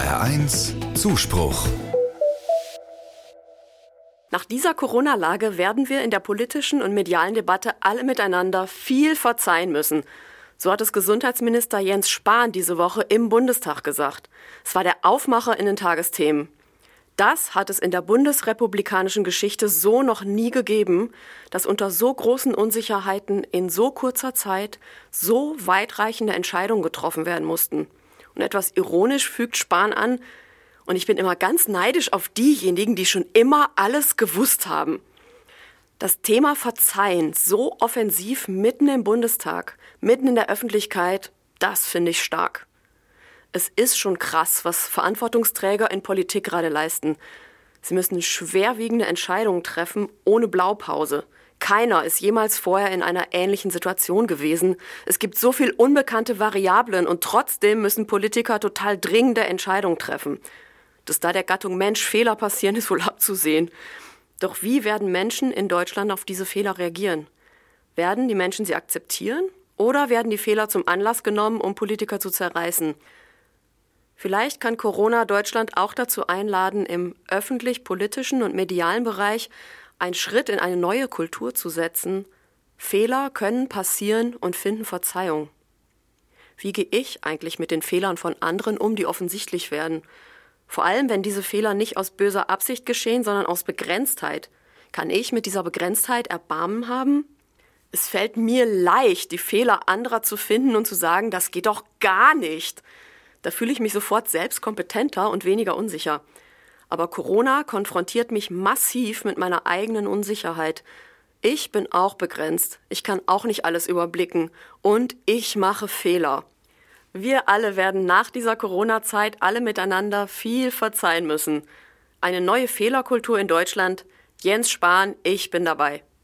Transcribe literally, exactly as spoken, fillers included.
R eins Zuspruch. Nach dieser Corona-Lage werden wir in der politischen und medialen Debatte alle miteinander viel verzeihen müssen. So hat es Gesundheitsminister Jens Spahn diese Woche im Bundestag gesagt. Es war der Aufmacher in den Tagesthemen. Das hat es in der bundesrepublikanischen Geschichte so noch nie gegeben, dass unter so großen Unsicherheiten in so kurzer Zeit so weitreichende Entscheidungen getroffen werden mussten. Und etwas ironisch fügt Spahn an, und ich bin immer ganz neidisch auf diejenigen, die schon immer alles gewusst haben. Das Thema Verzeihen so offensiv mitten im Bundestag, mitten in der Öffentlichkeit, das finde ich stark. Es ist schon krass, was Verantwortungsträger in Politik gerade leisten. Sie müssen schwerwiegende Entscheidungen treffen, ohne Blaupause. Keiner ist jemals vorher in einer ähnlichen Situation gewesen. Es gibt so viel unbekannte Variablen und trotzdem müssen Politiker total dringende Entscheidungen treffen. Dass da der Gattung Mensch Fehler passieren, ist wohl abzusehen. Doch wie werden Menschen in Deutschland auf diese Fehler reagieren? Werden die Menschen sie akzeptieren oder werden die Fehler zum Anlass genommen, um Politiker zu zerreißen? Vielleicht kann Corona Deutschland auch dazu einladen, im öffentlich-politischen und medialen Bereich einen Schritt in eine neue Kultur zu setzen. Fehler können passieren und finden Verzeihung. Wie gehe ich eigentlich mit den Fehlern von anderen um, die offensichtlich werden? Vor allem, wenn diese Fehler nicht aus böser Absicht geschehen, sondern aus Begrenztheit. Kann ich mit dieser Begrenztheit Erbarmen haben? Es fällt mir leicht, die Fehler anderer zu finden und zu sagen, das geht doch gar nicht. Da fühle ich mich sofort selbst kompetenter und weniger unsicher. Aber Corona konfrontiert mich massiv mit meiner eigenen Unsicherheit. Ich bin auch begrenzt. Ich kann auch nicht alles überblicken. Und ich mache Fehler. Wir alle werden nach dieser Corona-Zeit alle miteinander viel verzeihen müssen. Eine neue Fehlerkultur in Deutschland. Jens Spahn, ich bin dabei.